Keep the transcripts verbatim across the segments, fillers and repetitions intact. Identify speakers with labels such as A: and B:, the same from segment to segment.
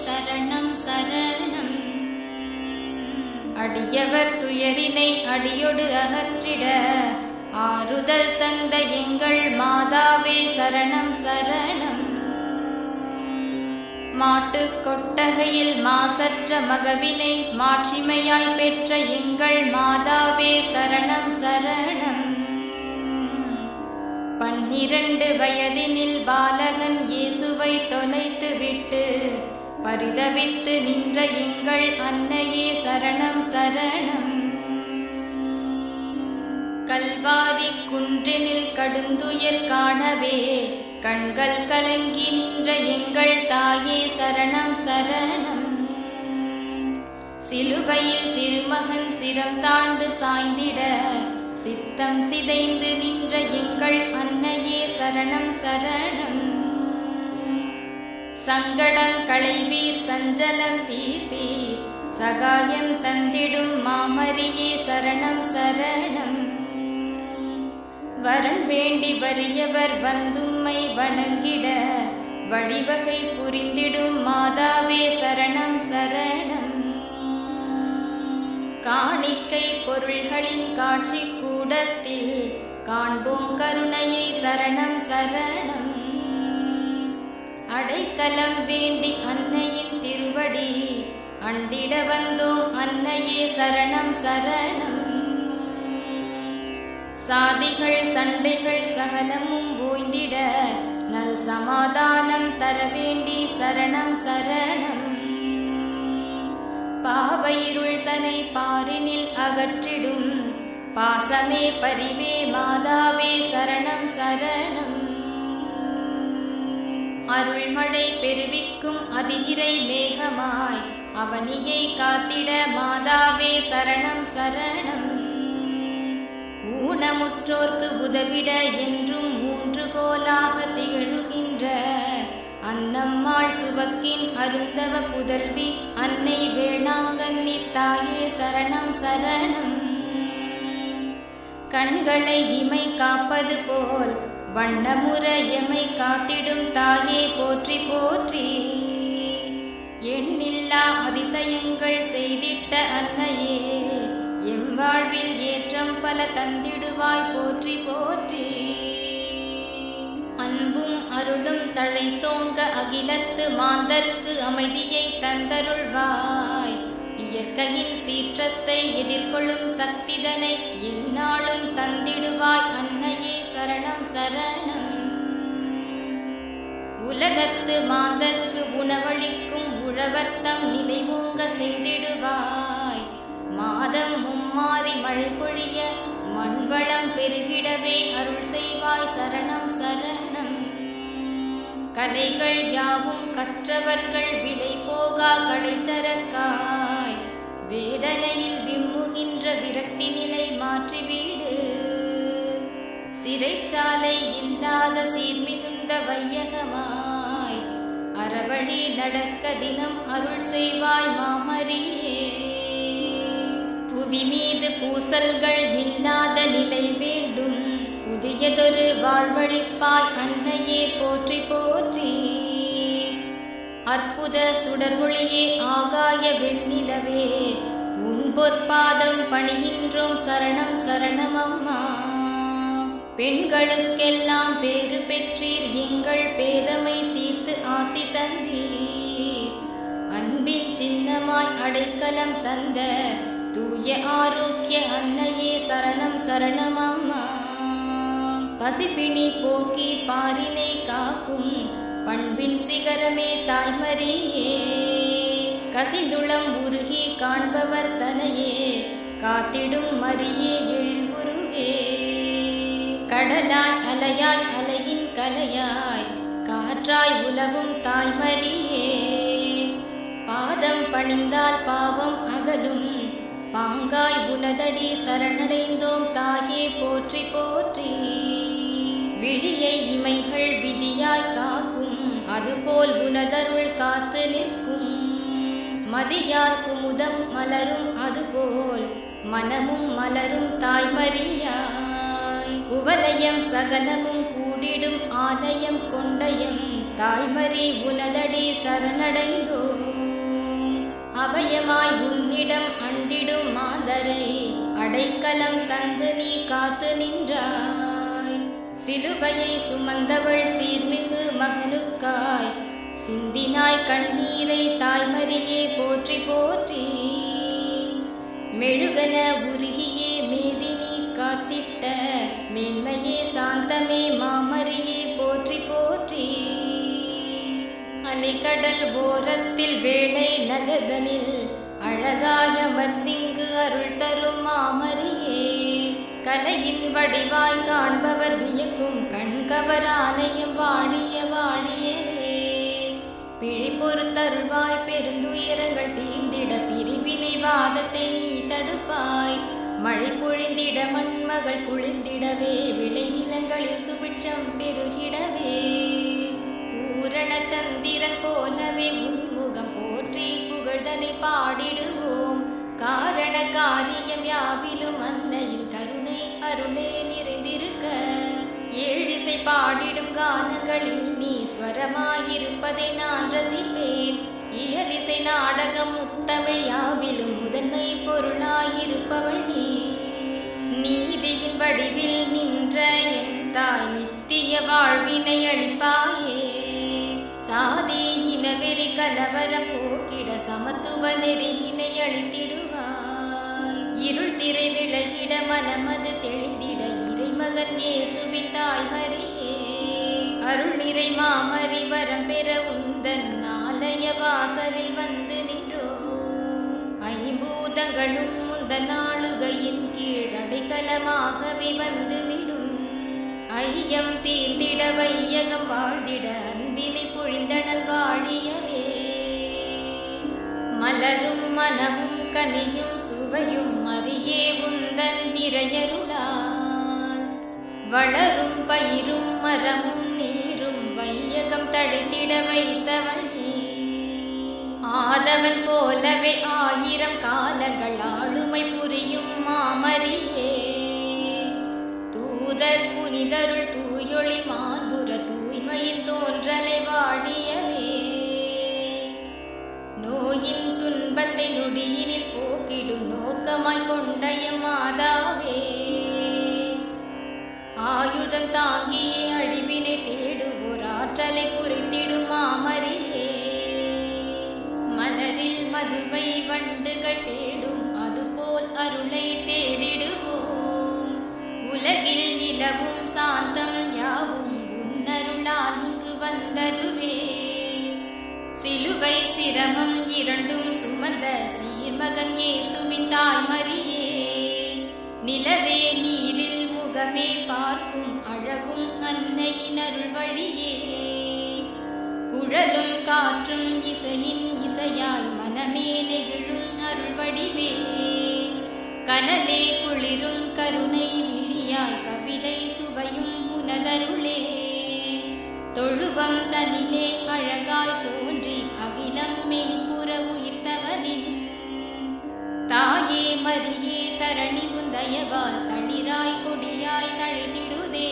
A: சரணம் சரணம். அடியவர் துயரினை அடியொடு அகற்றிட ஆறுதல் தந்த எங்கள் மாதாவே சரணம் சரணம். மாட்டு கொட்டகையில் மாசற்ற மகவினை மாட்சிமையாய் பெற்ற எங்கள் மாதாவே சரணம் சரணம். பன்னிரண்டு வயதினில் பாலகன் இயேசுவை தொலைத்து விட்டு பரிதவித்து நின்ற எங்கள் அன்னையே சரணம் சரணம். கல்வாரி குன்றினில் கடுந்துயர் காணவே கண்கள் கலங்கி நின்ற எங்கள் தாயே சரணம் சரணம். சிலுவையில் திருமகன் சிரம் தாழ்ந்து சாய்ந்திட சித்தம் சிதைந்து நின்ற எங்கள் அன்னையே சரணம் சரணம். சங்கடம் களைவீர் சஞ்சலம் தீர்ப்பீர் சகாயம் தந்திடும் மாமரியே சரணம் சரணம். வரம் வேண்டி வறியவர் வந்தும்மை வணங்கிட வழிவகை புரிந்திடும் மாதாவே சரணம் சரணம். காணிக்கை பொருள்களின் காட்சி கூடத்தில் காண்போம் கருணையை சரணம் சரணம். அடைக்கலம் வேண்டி அன்னையின் திருவடி அண்டிட வந்தோம் அன்னையே சரணம் சரணம். சாதிகள் சண்டைகள் சகலமும் ஓய்ந்திட நல் சமாதானம் தர வேண்டி சரணம் சரணம். பாவையிருள் தனை பாரினில் அகற்றிடும் பாசமே பரிவே மாதாவே சரணம் சரணம். அருள்மழை பெருவிக்கும் அதிகிரை மேகமாய் அவனியை காத்திட மாதாவே சரணம் சரணம். ஊனமுற்றோர்க்கு உதவிட என்றும் ஊன்றுகோலாக திகழுகின்ற அன்னம்மாள் சுவக்கின் அருந்தவ புதல்வி அன்னை வேளாங்கண்ணி தாயே சரணம் சரணம். கண்களை இமை காப்பது போல் வண்ணமுற எமை காத்திடும் தாயே போற்றி போற்றி. எண்ணில்லா அதிசயங்கள் செய்திட்ட அன்னையே எம் வாழ்வில் ஏற்றம் பல தந்திடுவாய் போற்றி போற்றி. அன்பும் அருளும் தழைத்தோங்க அகிலத்து மாந்தர்க்கு அமைதியை தந்தருள்வாய். இயற்கையின் சீற்றத்தை எதிர்கொள்ளும் சக்திதனை எந்நாளும் தந்திடுவாய் அன்னையே சரணம் சரணம். உலகத்து மாந்தர்க்கு உணவளிக்கும் உழவர்த்தம் நிலைவோங்க செய்திடுவாய். மாதம் மும்மாறி மழை பொழிய மண்வளம் பெருகிடவே அருள் செய்வாய் சரணம் சரணம். கலைகள் யாவும் கற்றவர்கள் விலை போகா கடைச்சரக்காய் வேதனையில் விம்முகின்ற விரக்தி நிலை மாற்றிவீடு. சிறைச்சாலை இல்லாத சீர்மிகுந்த வையகமாய் அறவழி நடக்க தினம் அருள் செய்வாய் மாமரியே. புவி மீது பூசல்கள் இல்லாத நிலை வேண்டும் புதியதொரு வாழ்வழிப்பாய் அன்னையே போற்றி போற்றி. அற்புத சுடர்மொழியே ஆகாய வெண்ணிலவே உன் பொற்பாதம் பணிகின்றோம் சரணம் சரணம் அம்மா. பெண்களுக்கெல்லாம் பேறு பெற்றீர் எங்கள் பேதமை தீர்த்து ஆசி தந்தீர். அன்பின் சின்னமாய் அடைக்கலம் தந்த தூய ஆரோக்கிய அன்னையே சரணம் சரணம் அம்மா. பசிப்பிணி போக்கி பாரினை காக்கும் பண்பின் சிகரமே தாய்மரியே. கசிந்துளம் உருகி காண்பவர் தனையே காத்திடும் மரியே எழில் உருவே. கடலாய் அலையாய் அலையின் கலையாய் காற்றாய் உலவும் தாய்மரியே. பாதம் பணிந்தால் பாவம் அகலும் பாங்காய் உனதடி சரணடைந்தோம் தாயே போற்றி போற்றி. விழியை இமைகள் விதியாய் காக்கும் அதுபோல் உனதருள் காத்து நிற்கும். மதியால் குமுதம் மலரும் அதுபோல் மனமும் மலரும் தாய்மரியாய். குவலயம் சகலமும் கூடிடும் ஆலயம் கொண்டயம் தாய்மறி உனதடி சரணடைந்தோம். அபயமாய் உன்னிடம் அண்டிடும் மாதரை அடைக்கலம் தந்து நீ காத்து நின்றாய். சிலுவையை சுமந்தவள் சீர்மிகு மகனுக்காய் சிந்தினாய் கண்ணீரை தாய்மறியே போற்றி போற்றி. மெழுகன உருகியே மேதினி காத்திட்ட மேன்மையே சாந்தமே மாமரியே போற்றி போற்றி. அலைக்கடல் ஓரத்தில் வேளை நகதனில் அழகாய மர்த்திங்கு அருள் தரும் மாமரியே. கலையின் வடிவாய் காண்பவர் வியக்கும் கண்கவர் ஆலயம் வாழிய வாழியவே. பிழை பொறுத்தருள்வாய் பெருந்துயரங்கள் தீர்ந்திட பிரிவினை வாதத்தை நீ தடுப்பாய். மழை பொழிந்திட மண்மகள் குளிர்ந்திடவே விளை நிலங்களில் சுபிட்சம் பெருகிடவே. பூரண சந்திரன் போலவே உன்முகம் போற்றி புகழ்தனை பாடிடுவோம். காரண காரியம் யாவிலும் அன்னையின் கருணை அருளே நிறைந்திருக்க. ஏழிசை பாடிடும் கானங்களில் நீ ஸ்வரமாயிருப்பதை நான் ரசிப்பேன். இயலிசை நாடகம் முத்தமிழ் யாவிலும் முதன்மை பொருளாயிருப்பவள் நீ. நீதியின் வடிவில் நின்ற என் தாய் நித்திய வாழ்வினை அளிப்பாயே. சாதி இனவெறி கலவரம் போக்கிட சமத்துவ நெறியினை அளித்திடுவாய். இருள் திரை விலகிட மனமது தெளிந்திட இறைமகன் இயேசுவின் தாய்மரியே. அருள் நிறை மாமரி வரம் பெற உந்தன் ஆலய வாசலில் வந்து நின்றோம். ஐம்பூதங்களும் முந்தன் ஆளுகையின் கீழ் அடைக்கலமாகவே வந்து விடும். ஐயம் தீர்ந்திட வையகம் வாழ்ந்திட அன்பினை பொழிந்தனல் வாழியவே. மலரும் மனமும் கனியும் சுவையும் அறியே உந்தன் நிறையருளால். வளரும் பயிரும் மரமும் நீரும் வையகம் தழைத்திட வைத்தவள் நீ. ஆதவன் போலவே ஆயிரம் காலங்கள் ஆளுமை புரியும் மாமரியே. தூதர் புனிதருள் தூயொளி மாண்புற தூய்மையின் தோன்றலை வாழியவே. நோயின் துன்பத்தை நொடியினில் போக்கிடும் நோக்கமாய் கொண்டைய மாதாவே. ஆயுதம் தாங்கியே அழிவினை தேடுவோர் ஆற்றலை குறித்திடும் மாமரியே. மலரில் மதுவை வண்டுகள் தேடும் அதுபோல் அருளை தேடிடுவோம். உலகில் நிலவும் சாந்தம் யாவும் உன்னருளால் இங்கு வந்ததுவே. சிலுவை சிரமம் இரண்டும் சுமந்த சீர்மகன் இயேசுவின் தாய்மரியே. நிலவே நீரில் முகமே பார்க்கும் அழகும் அன்னையின் அருள் வழியே. குழலும் காற்றும் இசையின் இசையாய் மனமே நெகிழும் அருள் வடிவே. கனலே குளிரும் கருணை விழியாய் கவிதை சுவையும் உனதருளே. தொழுவம் தனிலே அழகாய் தோன்றி அகிலம் மெய்ப்புற உயிர்த்தவனின் தாயே மரியே. தரணி முந்தயவால் தளிராய் கொடியாய் தழைத்திடுதே.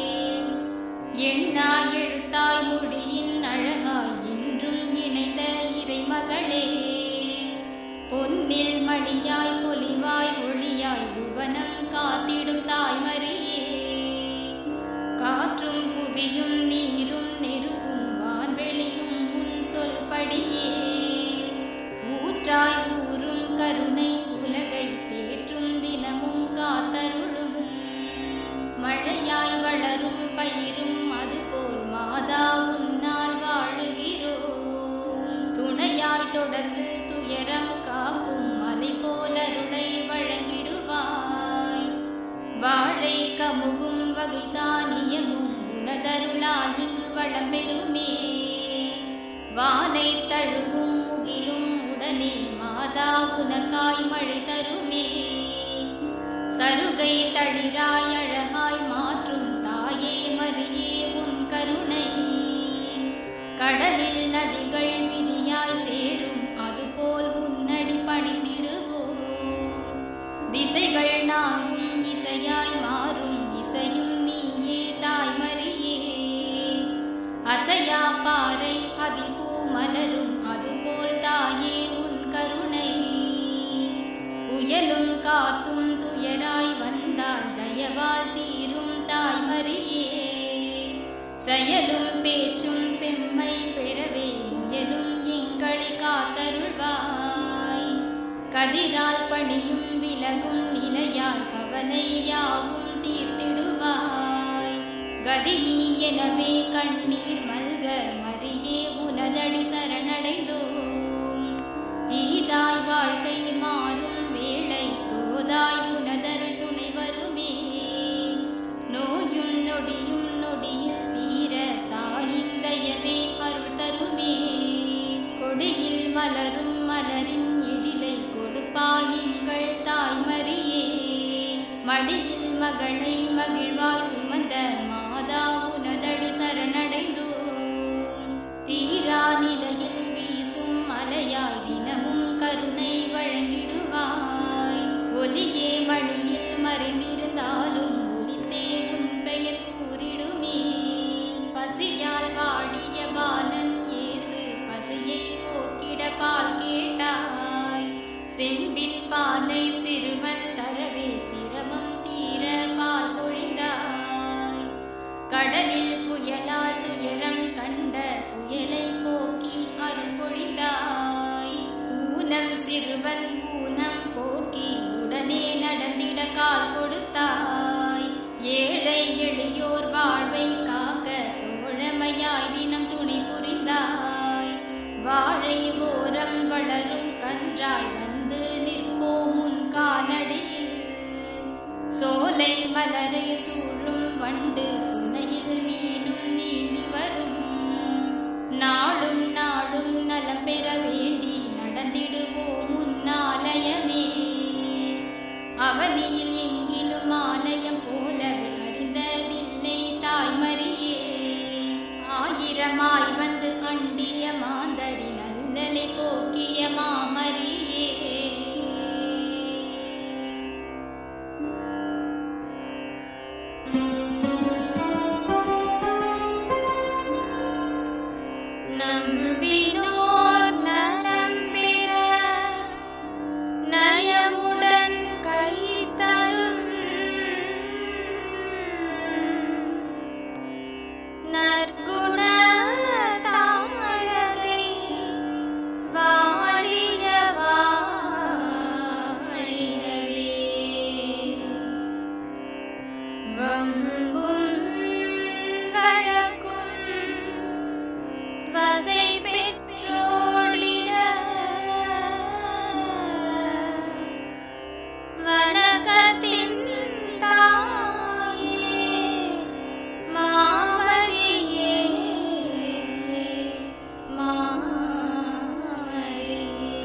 A: எண்ணாய் எழுத்தாய் மொழியின் அழகாய் என்றும் இணைந்த இறைமகளே. பொன்னில் மணியாய் பொலிவாய் ஒளியாய் புவனம் காத்திடும் தாய்மரியே. காற்றும் புவியும் நீரும் நெருப்பும் வான்வெளியும் உன் சொல்படியே. ஊற்றாய் ஊரும் கருணை உலகை தேற்றும் தினமும் காத்தருளும். மழையாய் வளரும் பயிரும் அதுபோல் மாதா உன்னால் வாழுகிறோம். துணையாய் தொடர்ந்து துயரம் காக்கும் மலை போல் அருளை வழங்கிடுவாய். வாழை கமுகும் வகை தானியமும் உனதருளால் இங்கு வளம் பெறுமே. வானை தழுவும் முகிலும் உடனே மாதா உனக்காய் மழை தருமே. சருகை தளிராய் அழகாய் மாற்றும் தாயே மரியே உன் கருணை. கடலில் நதிகள் விதியாய் சேரும் அதுபோல் உன்னடி பணிந்திடுவோம். திசைகள் நான்கும் இசையாய் மாறும் இசையும் நீயே தாய்மரியே. அசைய அசையா பாறை அதில் பூ மலரும் அதுபோல் தாயே உன் கருணை. புயலும் காத்தும் துயராய் வந்தால் தயவால் தீரும் தாய்மரியே. செயலும் பேச்சும் செம்மை பெறவே முயலும் எங்களை காத்தருள்வாய். கதிரால் பணியும் விலகும் நிலையால் கவலை யாவும் தீர்த்திடுவாய். கதி நீ எனவே கண்ணீர் மல்க மரியே உனதடி சரணடைந்தோம். தீதாய் வாழ்க்கை மாறும் வேளை தோதாய் உனதருள் துணை வருமே. நோயும் நொடியும் நொடியில் தீர தாயின் தயவே அருள் தருமே. கொடியில் மலரும் மலரின் எழிலை கொடுப்பாய் எங்கள் தாய்மரியே. மடியில் மகளை மகிழ்வாய் சுமந்த மாதா உனதடி சரணடைந்தோம். தீரா நிலையில் வீசும் அலையாய் தினமும் கருணை வழங்கிடுவாய். ஒலியே மணியில் மறைந்திருந்தாலும் ஒலித்தே உன் பெயர் கூறிடுமே. பசியால் வாடிய பாலன் இயேசு பசியை போக்கிட பால் கேட்டாய். செம்பின் பாலை சிறுவன் தரவே சிரமம் தீர பால் பொழிந்தாய். கடலில் புயலால் துயரம் கண்ட புயலை போக்கி அருள் பொழிந்தாய். ஊனம் சிறுவன் ஊனம் போக்கி உடனே நடந்திட கால் கொடுத்தாய். ஏழை எளியோர் வாழ்வை காக்க தோழமையாய் தினம் துணை புரிந்தாய். வாழை ஓரம் வளரும் கன்றாய் வந்து நிற்போம் உன் காலடியில். சோலை மலரை சூழும் வண்டு சுனையில் மீனும் நீந்தி வரும். நாடும் நாடும் நலம் பெற வேண்டி நடந்திடுவோம் உன்னாலயமே. அவனியில் எங்கிலும் ஆலயம் போலவே அறிந்ததில்லை தாய்மரியே. ஆயிரமாய் வந்து அண்டிய மாந்தரி நல்லலை போக்கிய மாமரியே. நம்பினோர் நலம் பெற நயமுடன் கை தரும் நற்குண தாயகை வாழிய வாழியவே. வம்பும் வழக்கும் வசை பெற்றோடிட வணக்கத்தின் தாயே மாமரியே மாமரியே.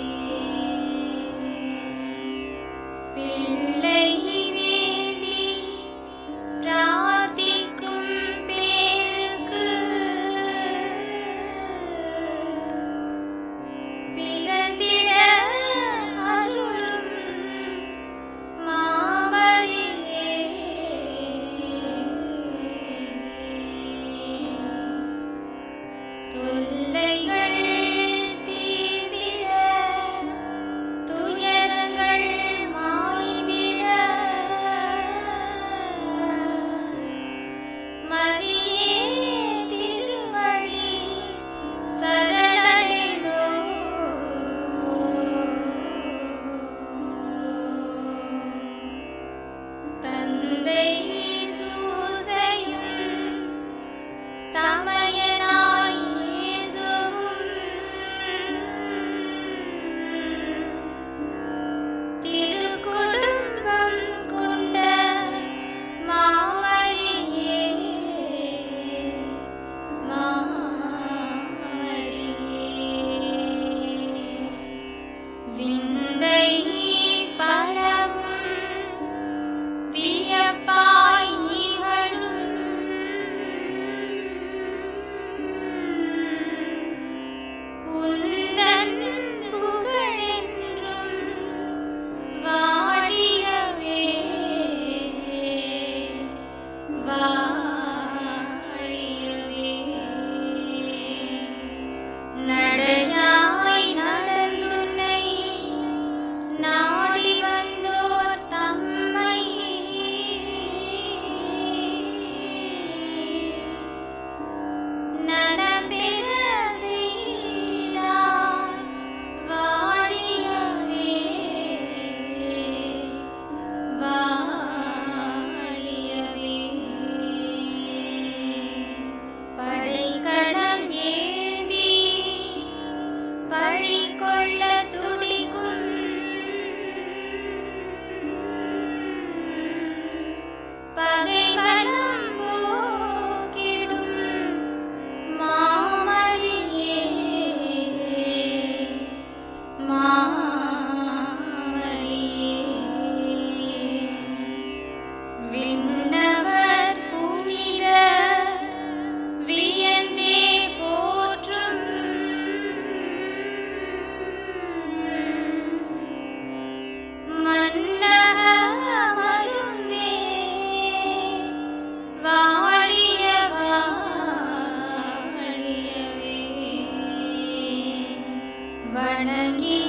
A: பிள்ளை வேண்டி பிரார்த்திக்கும் பேருக்கு பிறந்திட அருளும் மாமரியே. தொல்லைகள் தீர்ந்திட துயரங்கள் மாய்ந்திட மரியே திருவடி சரணடைந்தோம். தந்தை சூசையும் தமையனாய் இயேசுவும் நடையாய் நடந்துன்னை நாடி வந்தோர் தம்மை நலம்பெற செய்தாய் வாழியவே வாழியவே. படைக்கலம் ஏந்தி பழி கொள்ள துடிக்கும் பகைவனம் போக்கிடும் மாமரியே மாமரியே. விண்ணவர் புனித வியந்தே போற்றும் மன்னக மருந்தே வாழிய வாழியவே. வணங்கி